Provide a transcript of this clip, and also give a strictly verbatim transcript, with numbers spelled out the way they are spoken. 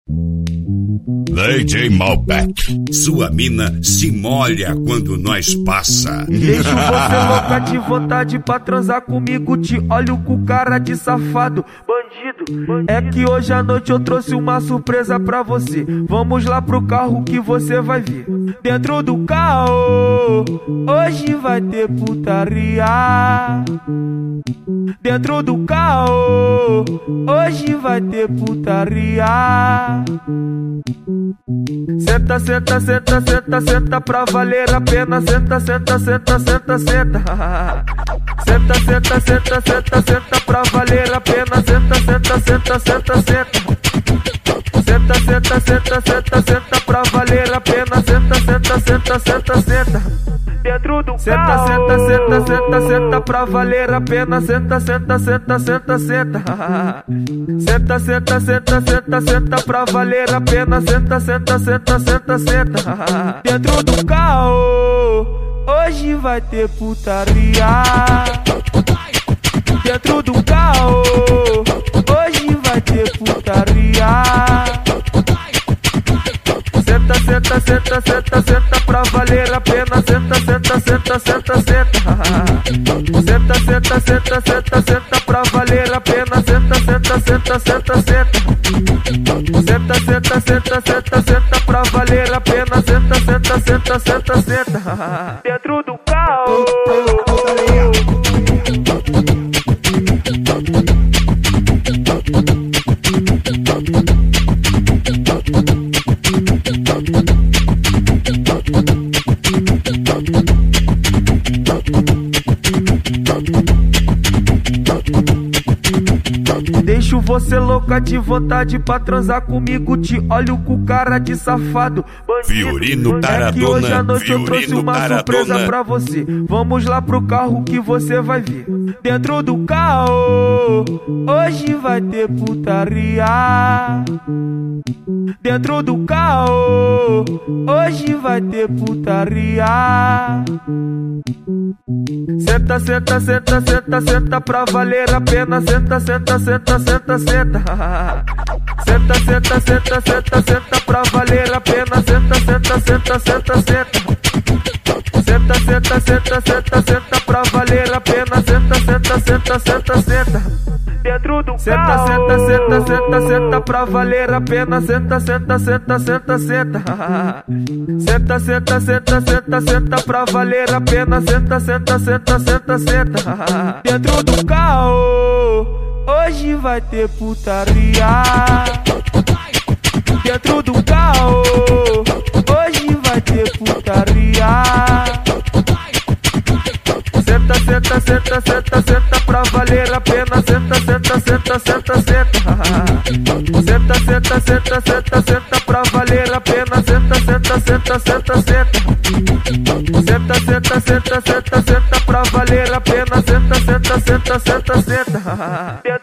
D J Malbec, sua mina se molha quando nós passa. Deixo você louca de vontade pra transar comigo. Te olho com cara de safado, bandido. É que hoje à noite eu trouxe uma surpresa pra você. Vamos lá pro carro que você vai ver. Dentro do carro, hoje vai ter putaria. Dentro do carro, hoje vai ter putaria. Senta, senta, senta, senta, senta pra valer a pena. Senta, senta, senta, senta, senta. Senta, senta, senta, senta, senta pra valer a pena. Senta, senta, senta, senta, senta. Senta, senta, senta, senta, senta pra valer a pena. Senta, senta, senta, senta, senta. Dentro do senta, senta, senta, senta, senta pra valer a pena. Senta, senta, senta, senta, senta. Senta, senta, senta, senta, senta pra valer a pena. Senta, senta, senta, senta, senta. Dentro do carro, hoje vai ter putaria. Dentro do carro, hoje vai ter putaria. Senta, senta, senta, senta, senta pra valer a pena. Senta, senta, senta, senta, senta. Senta, senta, senta, senta, senta pra valer a pena. Senta, senta, senta, senta, senta. Senta, senta, senta, senta, senta pra valer a pena. Senta, senta, senta, senta, senta. Dentro do carro. Deixo você louca de vontade pra transar comigo. Te olho com cara de safado, bandido. Fiorino Taradona, é que hoje à noite eu trouxe Fiorino uma Taradona. surpresa pra você. Vamos lá pro carro que você vai ver. Dentro do carro, hoje vai ter putaria. Dentro do carro, hoje vai ter putaria. Senta, senta, senta, senta, senta pra valer a pena. Senta, senta, senta, senta, senta. Senta, senta, senta, senta, senta pra valer a pena. Senta, senta, senta, senta, senta. Senta, senta, senta, senta, senta pra valer a pena. Senta, senta, senta, senta, senta. Dentro do senta, senta, senta, senta, senta pra valer a pena. Senta, senta, senta, senta, senta. Senta, senta, senta, senta, senta pra valer a pena. Senta, senta, senta, senta, senta. Dentro do carro, hoje vai ter putaria. Dentro do carro, hoje vai ter putaria. Senta, senta, senta, senta, senta pra valer a pena. Senta, senta, senta, senta, senta. Senta, senta, senta, senta, senta pra valer a pena. Senta, senta, senta, senta, senta. Senta, senta, senta, senta, senta pra valer a pena. Senta, senta, senta, senta, senta.